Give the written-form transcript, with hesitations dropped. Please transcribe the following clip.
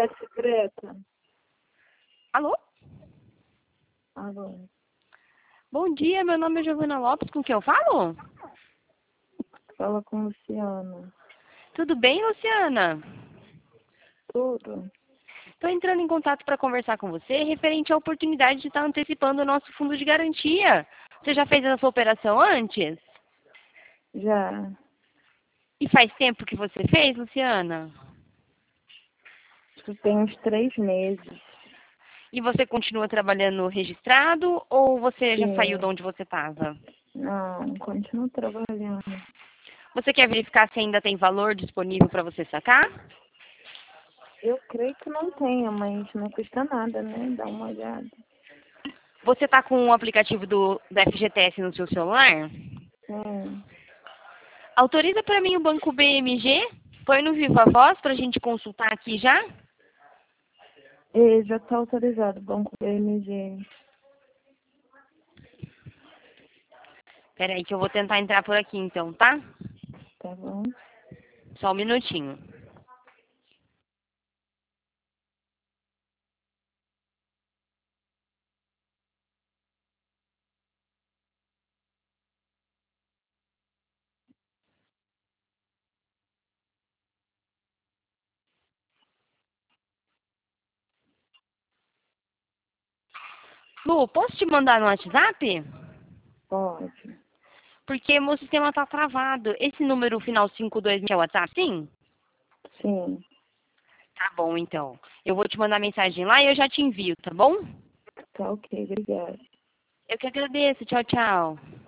identidade secreta. Alô? Alô. Bom dia, meu nome é Giovana Lopes, com quem eu falo? Fala com Luciana. Tudo bem, Luciana? Tudo? Estou entrando em contato para conversar com você referente à oportunidade de estar antecipando o nosso fundo de garantia. Você já fez essa operação antes? Já. E faz tempo que você fez, Luciana? Acho que tem uns 3 meses. E você continua trabalhando registrado ou você já saiu de Sim. onde você estava? Não, continuo trabalhando. Você quer verificar se ainda tem valor disponível para você sacar? Eu creio que não tenha, mas não custa nada, né? Dá uma olhada. Você está com o aplicativo do FGTS no seu celular? Sim. Autoriza para mim o banco BMG? Põe no Viva Voz para a gente consultar aqui já? E já está autorizado o Banco BMG. Espera aí que eu vou tentar entrar por aqui então, tá? Tá bom? Só um minutinho. Lu, posso te mandar no WhatsApp? Pode. Porque meu sistema tá travado. Esse número final 52 é o WhatsApp? Sim? Sim. Tá bom, então. Eu vou te mandar mensagem lá e eu já te envio, tá bom? Tá ok, obrigada. Eu que agradeço. Tchau, tchau.